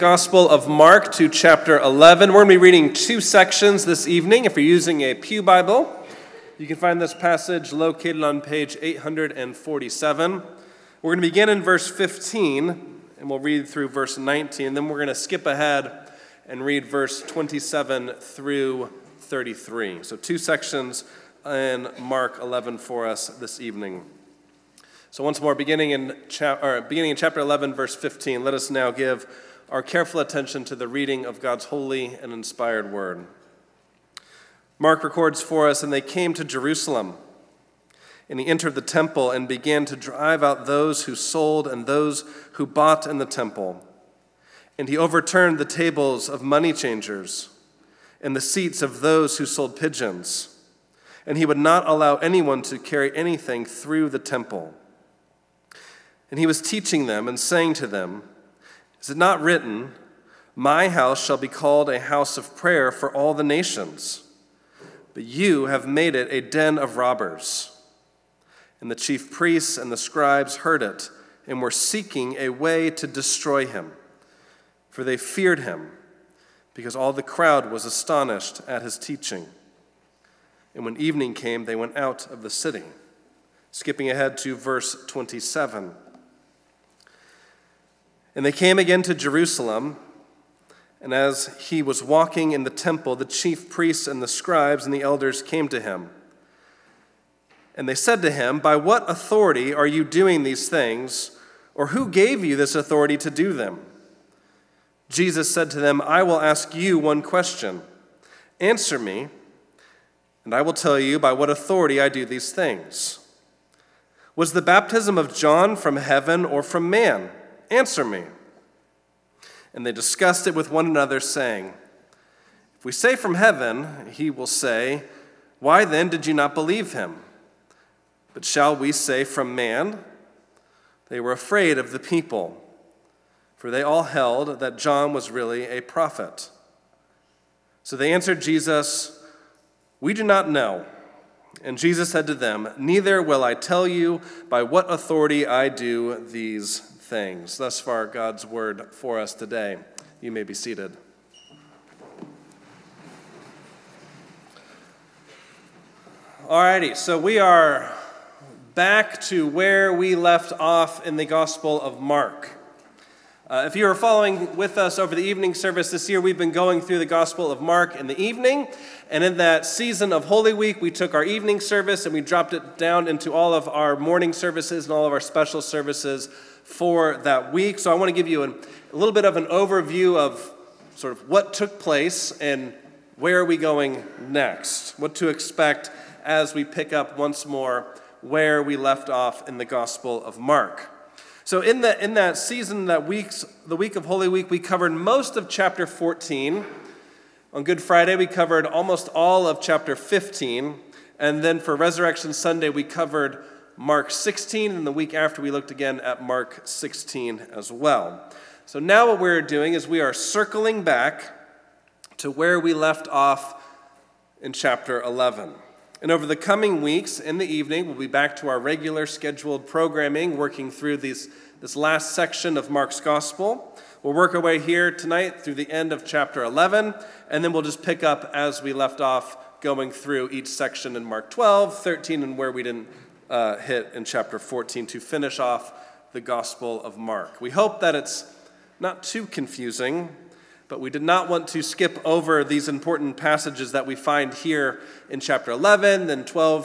Gospel of Mark to chapter 11. We're going to be reading two sections this evening. If you're using a pew Bible, you can find this passage located on page 847. We're going to begin in verse 15, and we'll read through verse 19. Then we're going to skip ahead and read verse 27 through 33. So two sections in Mark 11 for us this evening. So once more, beginning in chapter 11, verse 15, let us now give our careful attention to the reading of God's holy and inspired word. Mark records for us, "And they came to Jerusalem, and he entered the temple and began to drive out those who sold and those who bought in the temple. And he overturned the tables of money changers and the seats of those who sold pigeons. And he would not allow anyone to carry anything through the temple. And he was teaching them and saying to them, 'Is it not written, my house shall be called a house of prayer for all the nations? But you have made it a den of robbers.' And the chief priests and the scribes heard it and were seeking a way to destroy him, for they feared him, because all the crowd was astonished at his teaching. And when evening came, they went out of the city." Skipping ahead to verse 27. "And they came again to Jerusalem, and as he was walking in the temple, the chief priests and the scribes and the elders came to him. And they said to him, 'By what authority are you doing these things, or who gave you this authority to do them?' Jesus said to them, 'I will ask you one question. Answer me, and I will tell you by what authority I do these things. Was the baptism of John from heaven or from man? Answer me.' And they discussed it with one another, saying, 'If we say from heaven, he will say, why then did you not believe him? But shall we say from man?' They were afraid of the people, for they all held that John was really a prophet. So they answered Jesus, 'We do not know.' And Jesus said to them, 'Neither will I tell you by what authority I do these things.'" Thus far, God's word for us today. You may be seated. Alrighty, so we are back to where we left off in the Gospel of Mark. If you are following with us over the evening service this year, we've been going through the Gospel of Mark in the evening. And in that season of Holy Week, we took our evening service and we dropped it down into all of our morning services and all of our special services for that week. So I want to give you a little bit of an overview of sort of what took place and where are we going next, what to expect as we pick up once more where we left off in the Gospel of Mark. So in that season, the week of Holy Week, we covered most of chapter 14. On Good Friday, we covered almost all of chapter 15. And then for Resurrection Sunday, we covered Mark 16. And the week after, we looked again at Mark 16 as well. So now what we're doing is we are circling back to where we left off in chapter 11. And over the coming weeks, in the evening, we'll be back to our regular scheduled programming, working through this last section of Mark's Gospel. We'll work our way here tonight through the end of chapter 11, and then we'll just pick up as we left off, going through each section in Mark 12, 13, and where we didn't hit in chapter 14 to finish off the Gospel of Mark. We hope that it's not too confusing, but we did not want to skip over these important passages that we find here in chapter 11, then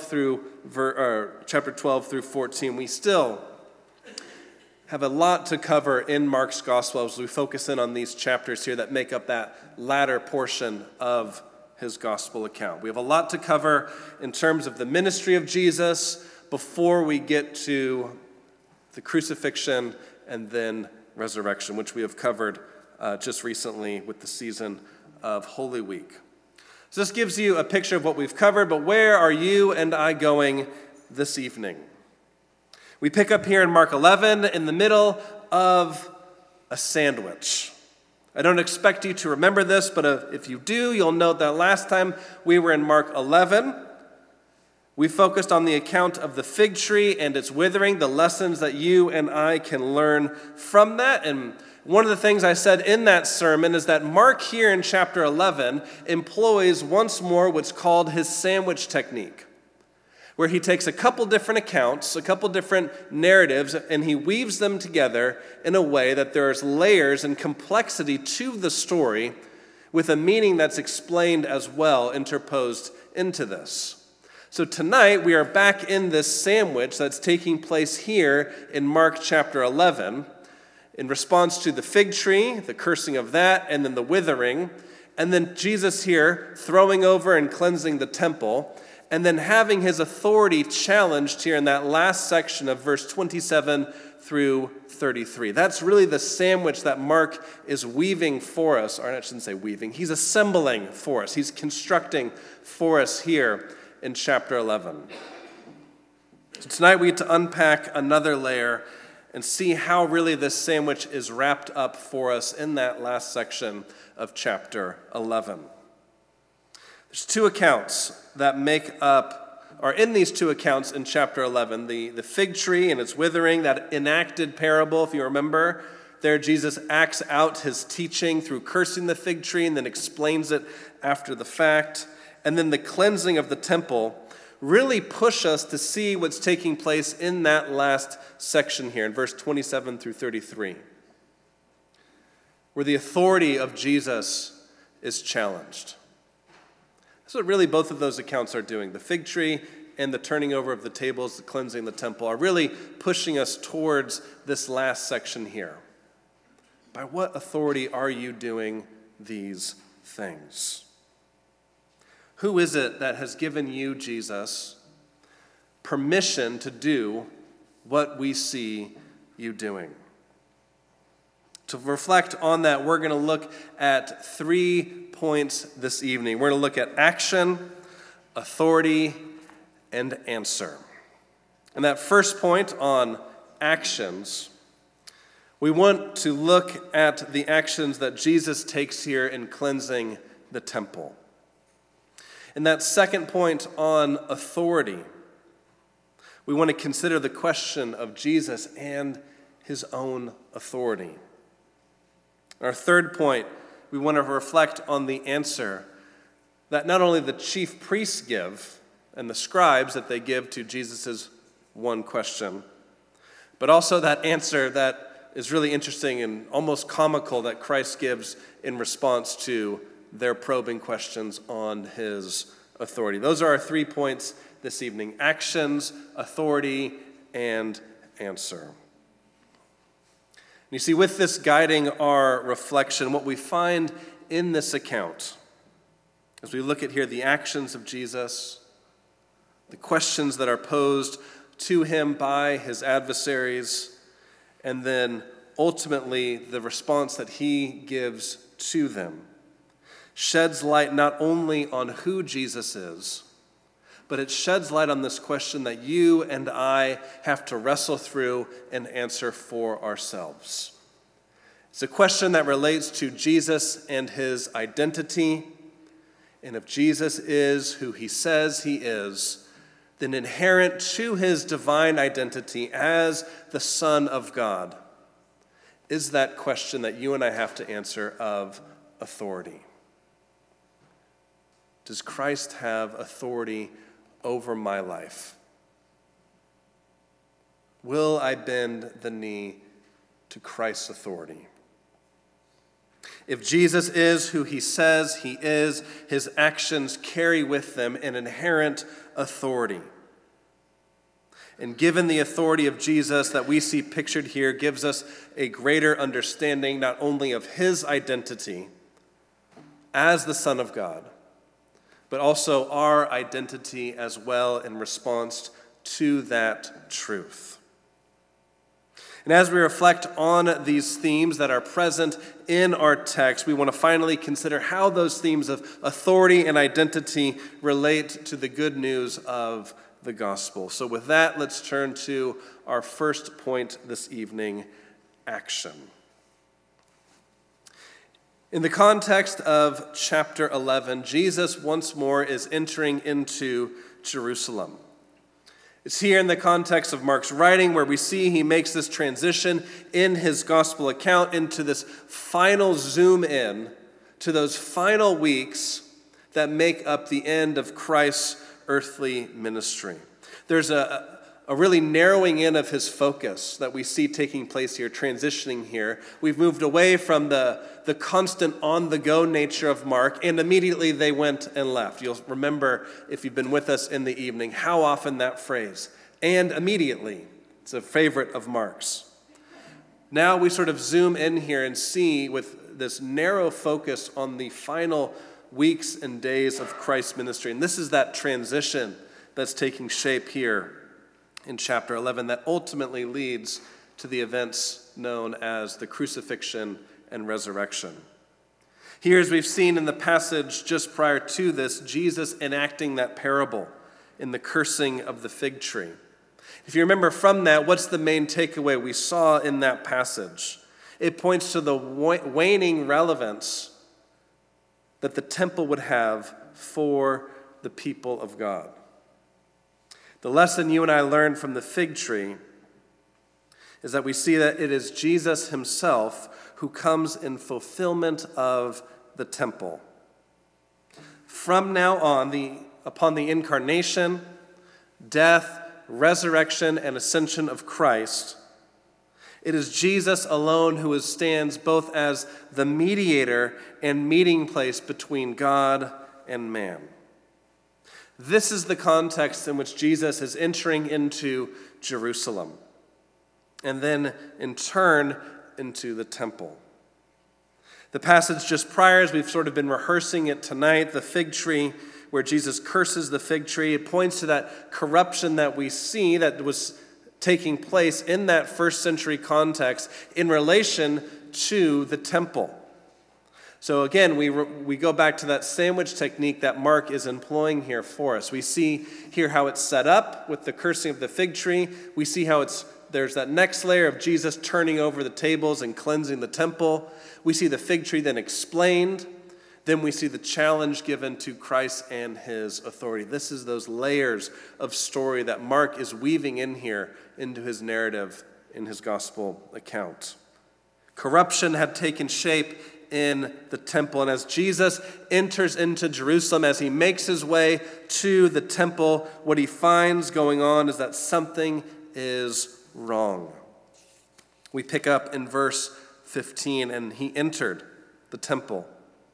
chapter 12 through 14. We still have a lot to cover in Mark's Gospel as we focus in on these chapters here that make up that latter portion of his Gospel account. We have a lot to cover in terms of the ministry of Jesus before we get to the crucifixion and then resurrection, which we have covered just recently with the season of Holy Week. So this gives you a picture of what we've covered, but where are you and I going this evening? We pick up here in Mark 11 in the middle of a sandwich. I don't expect you to remember this, but if you do, you'll note that last time we were in Mark 11, We focused on the account of the fig tree and its withering, the lessons that you and I can learn from that. And one of the things I said in that sermon is that Mark here in chapter 11 employs once more what's called his sandwich technique, where he takes a couple different accounts, a couple different narratives, and he weaves them together in a way that there's layers and complexity to the story with a meaning that's explained as well, interposed into this. So tonight we are back in this sandwich that's taking place here in Mark chapter 11 in response to the fig tree, the cursing of that, and then the withering, and then Jesus here throwing over and cleansing the temple, and then having his authority challenged here in that last section of verse 27 through 33. That's really the sandwich that Mark is weaving for us, or I shouldn't say weaving, he's assembling for us, he's constructing for us here in chapter 11. So tonight we get to unpack another layer and see how really this sandwich is wrapped up for us in that last section of chapter 11. There's two accounts that make up, or in these two accounts in chapter 11, the fig tree and its withering, that enacted parable, if you remember. There Jesus acts out his teaching through cursing the fig tree and then explains it after the fact. And then the cleansing of the temple really push us to see what's taking place in that last section here in verse 27 through 33, where the authority of Jesus is challenged. That's what really both of those accounts are doing. The fig tree and the turning over of the tables, the cleansing the temple, are really pushing us towards this last section here. By what authority are you doing these things? Who is it that has given you, Jesus, permission to do what we see you doing? To reflect on that, we're going to look at 3 points this evening. We're going to look at action, authority, and answer. And that first point on actions, we want to look at the actions that Jesus takes here in cleansing the temple. And that second point on authority, we want to consider the question of Jesus and his own authority. Our third point, we want to reflect on the answer that not only the chief priests give and the scribes that they give to Jesus' one question, but also that answer that is really interesting and almost comical that Christ gives in response to their probing questions on his authority. Those are our 3 points this evening: actions, authority, and answer. And you see, with this guiding our reflection, what we find in this account, as we look at here the actions of Jesus, the questions that are posed to him by his adversaries, and then ultimately the response that he gives to them, sheds light not only on who Jesus is, but it sheds light on this question that you and I have to wrestle through and answer for ourselves. It's a question that relates to Jesus and his identity. And if Jesus is who he says he is, then inherent to his divine identity as the Son of God is that question that you and I have to answer of authority. Does Christ have authority over my life? Will I bend the knee to Christ's authority? If Jesus is who he says he is, his actions carry with them an inherent authority. And given the authority of Jesus that we see pictured here gives us a greater understanding not only of his identity as the Son of God, but also our identity as well in response to that truth. And as we reflect on these themes that are present in our text, we want to finally consider how those themes of authority and identity relate to the good news of the gospel. So with that, let's turn to our first point this evening: action. In the context of chapter 11, Jesus once more is entering into Jerusalem. It's here in the context of Mark's writing where we see he makes this transition in his gospel account into this final zoom in to those final weeks that make up the end of Christ's earthly ministry. There's a really narrowing in of his focus that we see taking place here, transitioning here. We've moved away from the constant on-the-go nature of Mark, and immediately they went and left. You'll remember, if you've been with us in the evening, how often that phrase, and immediately, it's a favorite of Mark's. Now we sort of zoom in here and see with this narrow focus on the final weeks and days of Christ's ministry. And this is that transition that's taking shape here in chapter 11 that ultimately leads to the events known as the crucifixion and resurrection. Here, as we've seen in the passage just prior to this, Jesus enacting that parable in the cursing of the fig tree. If you remember from that, what's the main takeaway we saw in that passage? It points to the waning relevance that the temple would have for the people of God. The lesson you and I learned from the fig tree is that we see that it is Jesus himself who comes in fulfillment of the temple. From now on, upon the incarnation, death, resurrection, and ascension of Christ, it is Jesus alone who stands both as the mediator and meeting place between God and man. This is the context in which Jesus is entering into Jerusalem, and then in turn into the temple. The passage just prior, as we've sort of been rehearsing it tonight, the fig tree, where Jesus curses the fig tree, it points to that corruption that we see that was taking place in that first century context in relation to the temple. So again, we go back to that sandwich technique that Mark is employing here for us. We see here how it's set up with the cursing of the fig tree. We see how there's that next layer of Jesus turning over the tables and cleansing the temple. We see the fig tree then explained. Then we see the challenge given to Christ and his authority. This is those layers of story that Mark is weaving in here into his narrative in his gospel account. Corruption had taken shape in the temple, and as Jesus enters into Jerusalem, as he makes his way to the temple, what he finds going on is that something is wrong. We pick up in verse 15, and he entered the temple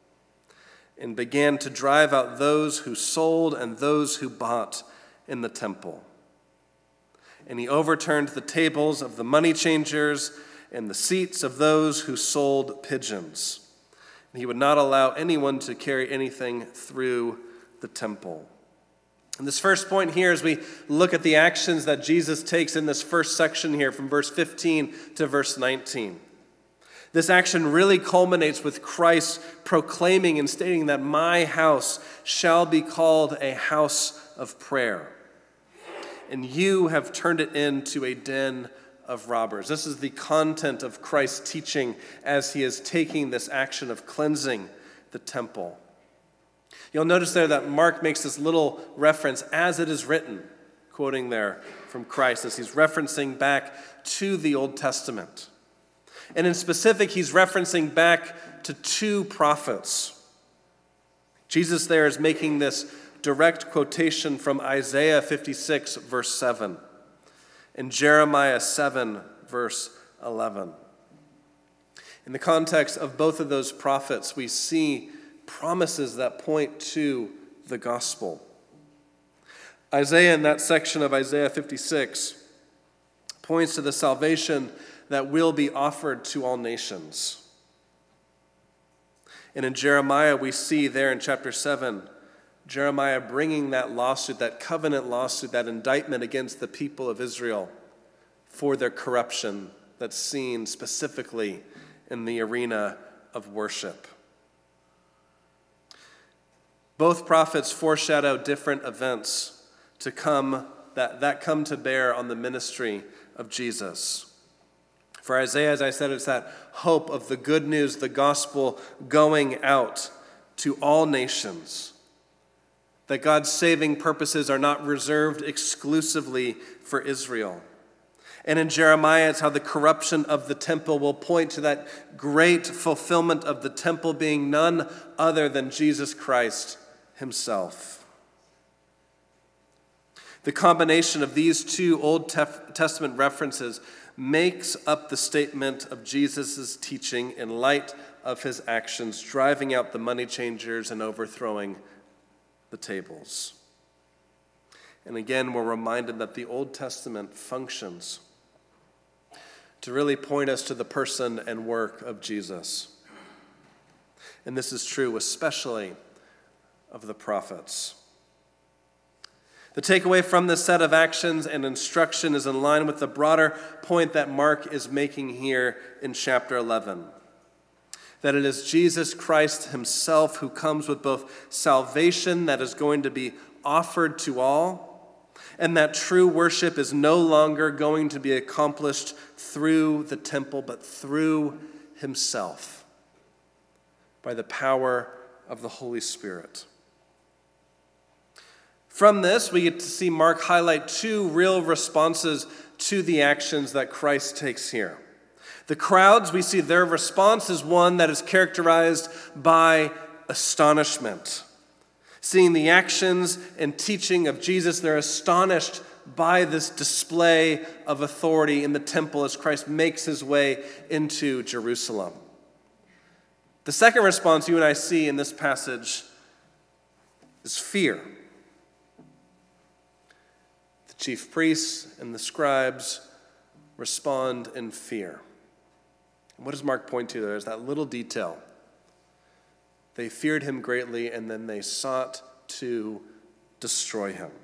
and began to drive out those who sold and those who bought in the temple. And he overturned the tables of the money changers and the seats of those who sold pigeons. And he would not allow anyone to carry anything through the temple. And this first point here, as we look at the actions that Jesus takes in this first section here from verse 15 to verse 19. This action really culminates with Christ proclaiming and stating that my house shall be called a house of prayer, and you have turned it into a den of robbers. This is the content of Christ's teaching as he is taking this action of cleansing the temple. You'll notice there that Mark makes this little reference, as it is written, quoting there from Christ as he's referencing back to the Old Testament. And in specific, he's referencing back to two prophets. Jesus there is making this direct quotation from Isaiah 56, verse 7, and Jeremiah 7, verse 11. In the context of both of those prophets, we see promises that point to the gospel. Isaiah, in that section of Isaiah 56, points to the salvation that will be offered to all nations. And in Jeremiah, we see there in chapter 7, Jeremiah bringing that lawsuit, that covenant lawsuit, that indictment against the people of Israel for their corruption that's seen specifically in the arena of worship. Both prophets foreshadow different events to come that come to bear on the ministry of Jesus. For Isaiah, as I said, it's that hope of the good news, the gospel going out to all nations that God's saving purposes are not reserved exclusively for Israel. And in Jeremiah, it's how the corruption of the temple will point to that great fulfillment of the temple being none other than Jesus Christ himself. The combination of these two Old Testament references makes up the statement of Jesus' teaching in light of his actions, driving out the money changers and overthrowing the tables. And again, we're reminded that the Old Testament functions to really point us to the person and work of Jesus. And this is true especially of the prophets. The takeaway from this set of actions and instruction is in line with the broader point that Mark is making here in chapter 11. That it is Jesus Christ himself who comes with both salvation that is going to be offered to all, and that true worship is no longer going to be accomplished through the temple, but through himself, by the power of the Holy Spirit. From this, we get to see Mark highlight two real responses to the actions that Christ takes here. The crowds, we see their response is one that is characterized by astonishment. Seeing the actions and teaching of Jesus, they're astonished by this display of authority in the temple as Christ makes his way into Jerusalem. The second response you and I see in this passage is fear. The chief priests and the scribes respond in fear. What does Mark point to there? There's that little detail. They feared him greatly, and then they sought to destroy him.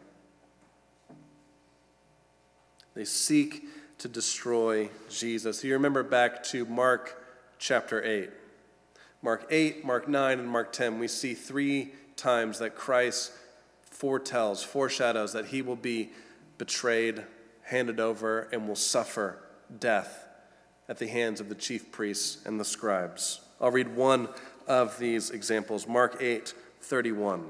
They seek to destroy Jesus. You remember back to Mark chapter 8. Mark 8, Mark 9, and Mark 10, we see 3 times that Christ foreshadows that he will be betrayed, handed over, and will suffer death at the hands of the chief priests and the scribes. I'll read one of these examples. Mark 8:31.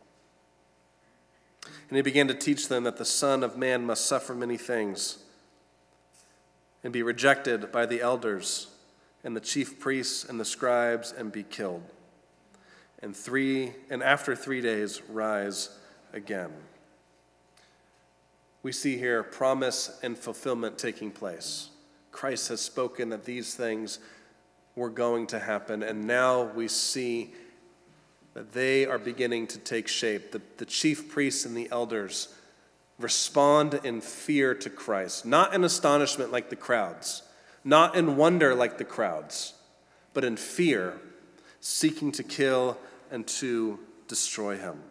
And he began to teach them that the Son of Man must suffer many things and be rejected by the elders and the chief priests and the scribes and be killed. And after 3 days rise again. We see here promise and fulfillment taking place. Christ has spoken that these things were going to happen, and now we see that they are beginning to take shape. The chief priests and the elders respond in fear to Christ, not in astonishment like the crowds, not in wonder like the crowds, but in fear, seeking to kill and to destroy him.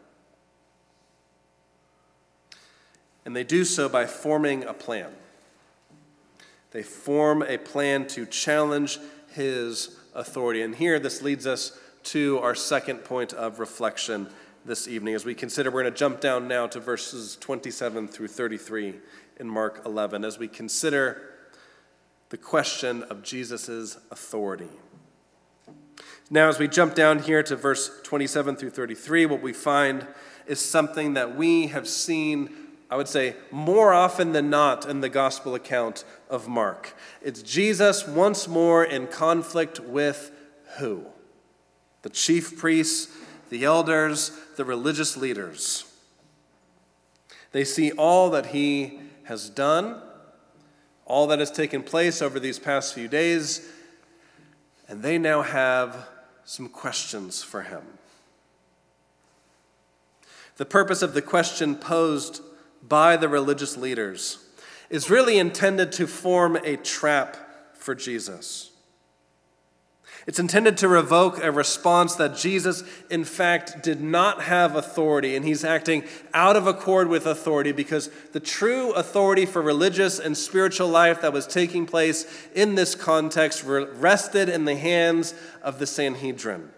And they do so by forming a plan. They form a plan to challenge his authority. And here this leads us to our second point of reflection this evening. As we consider, we're going to jump down now to verses 27 through 33 in Mark 11 as we consider the question of Jesus' authority. Now, as we jump down here to verse 27 through 33, what we find is something that we have seen, I would say, more often than not in the gospel account of Mark. It's Jesus once more in conflict with who? The chief priests, the elders, the religious leaders. They see all that he has done, all that has taken place over these past few days, and they now have some questions for him. The purpose of the question posed by the religious leaders is really intended to form a trap for Jesus. It's intended to revoke a response that Jesus, in fact, did not have authority, and he's acting out of accord with authority because the true authority for religious and spiritual life that was taking place in this context rested in the hands of the Sanhedrin.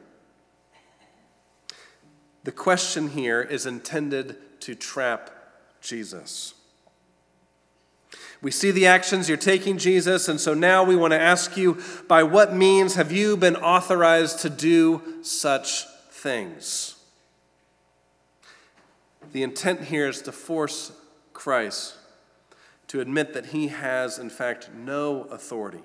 The question here is intended to trap Jesus. We see the actions you're taking, Jesus, and so now we want to ask you, by what means have you been authorized to do such things? The intent here is to force Christ to admit that he has, in fact, no authority,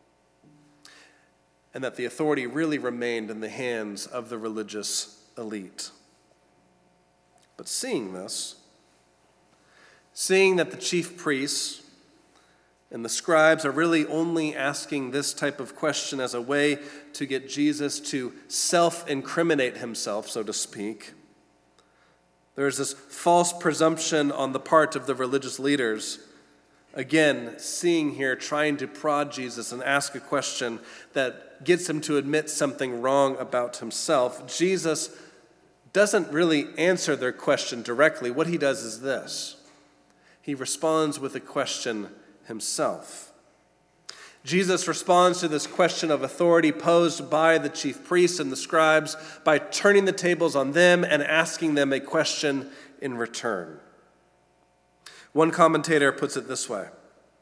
and that the authority really remained in the hands of the religious elite. But seeing this, seeing that the chief priests and the scribes are really only asking this type of question as a way to get Jesus to self-incriminate himself, so to speak, there's this false presumption on the part of the religious leaders. Again, seeing here, trying to prod Jesus and ask a question that gets him to admit something wrong about himself. Jesus doesn't really answer their question directly. What he does is this. He responds with a question himself. Jesus responds to this question of authority posed by the chief priests and the scribes by turning the tables on them and asking them a question in return. One commentator puts it this way.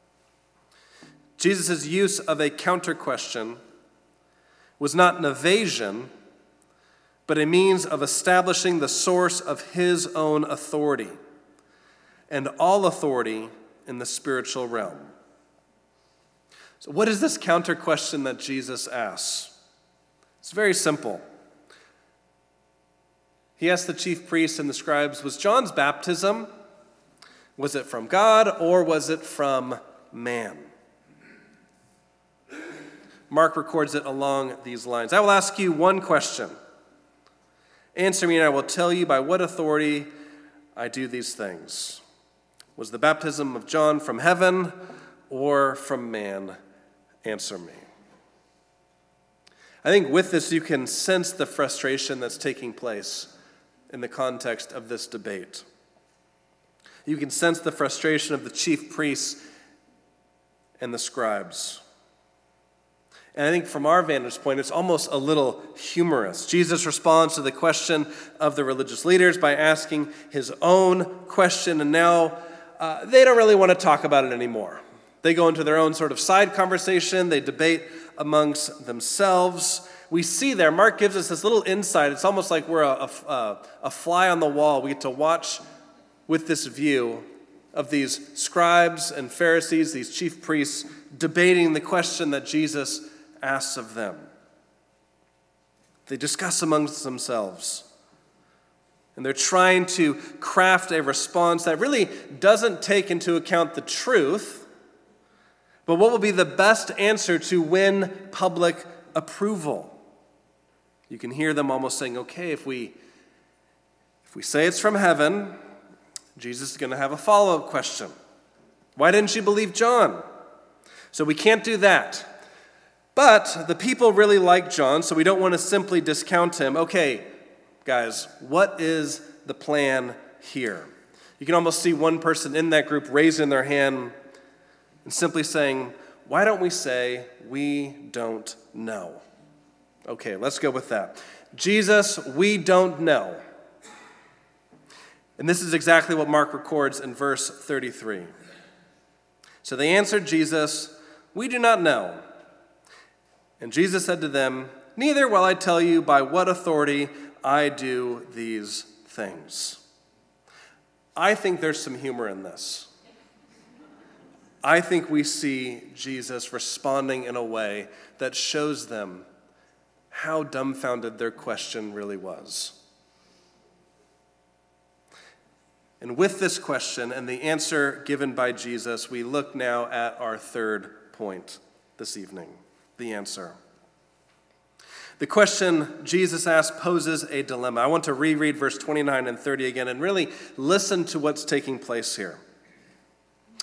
Jesus' use of a counter question was not an evasion, but a means of establishing the source of his own authority and all authority in the spiritual realm. So what is this counter question that Jesus asks? It's very simple. He asked the chief priests and the scribes, was John's baptism, was it from God or was it from man? Mark records it along these lines. I will ask you one question. Answer me and I will tell you by what authority I do these things. Was the baptism of John from heaven or from man? Answer me. I think with this you can sense the frustration that's taking place in the context of this debate. You can sense the frustration of the chief priests and the scribes. And I think from our vantage point, it's almost a little humorous. Jesus responds to the question of the religious leaders by asking his own question, and now they don't really want to talk about it anymore. They go into their own sort of side conversation. They debate amongst themselves. We see there, Mark gives us this little insight. It's almost like we're a fly on the wall. We get to watch with this view of these scribes and Pharisees, these chief priests, debating the question that Jesus asks of them. They discuss amongst themselves. And they're trying to craft a response that really doesn't take into account the truth, but what will be the best answer to win public approval. You can hear them almost saying, okay, if we say it's from heaven, Jesus is going to have a follow-up question. Why didn't you believe John? So we can't do that. But the people really like John, so we don't want to simply discount him. Okay, guys, what is the plan here? You can almost see one person in that group raising their hand and simply saying, why don't we say, we don't know? Okay, let's go with that. Jesus, we don't know. And this is exactly what Mark records in verse 33. So they answered Jesus, we do not know. And Jesus said to them, neither will I tell you by what authority I do these things. I think there's some humor in this. I think we see Jesus responding in a way that shows them how dumbfounded their question really was. And with this question and the answer given by Jesus, we look now at our third point this evening, the answer. The question Jesus asked poses a dilemma. I want to reread verse 29 and 30 again and really listen to what's taking place here.